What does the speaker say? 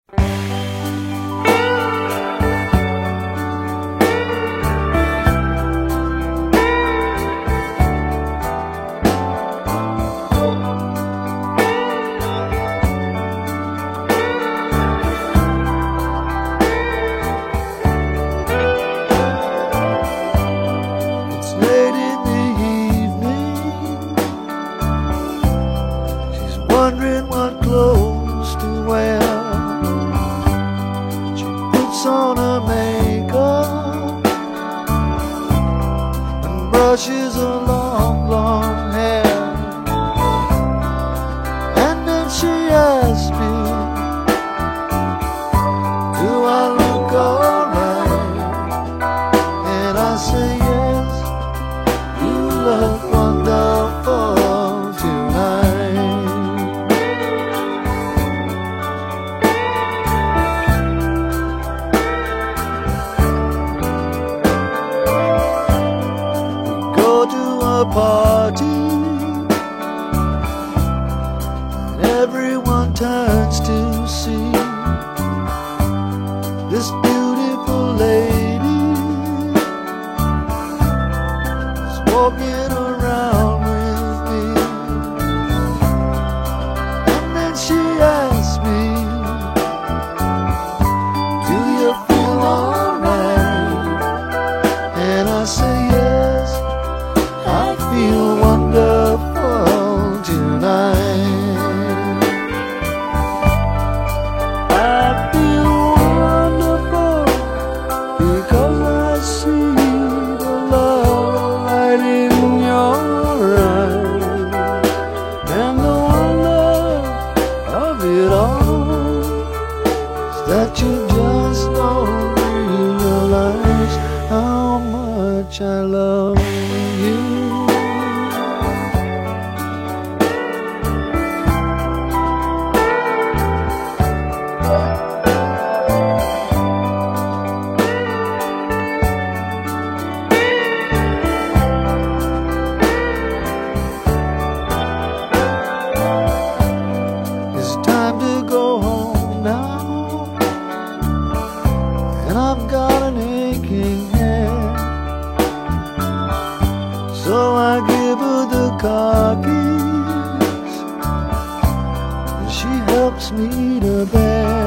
It's late in the evening. She's wondering what clothes to wear. She puts on her makeup and brushes her long, long hair. And then she asks me, do I look alright? And I say yes, you look wonderful tonight. We go to a party and everyone turns to see this beautiful lady is walking around with me. And then she asks me, do you feel alright? And I say yes, I feel wonderful tonight. I feel wonderful because I see the love light in your eyes. And the wonder of it all is that you just don't realize how much I love you. It's time to go home now, and I've got an aching head. So I give her the car keys, and she helps me to bed.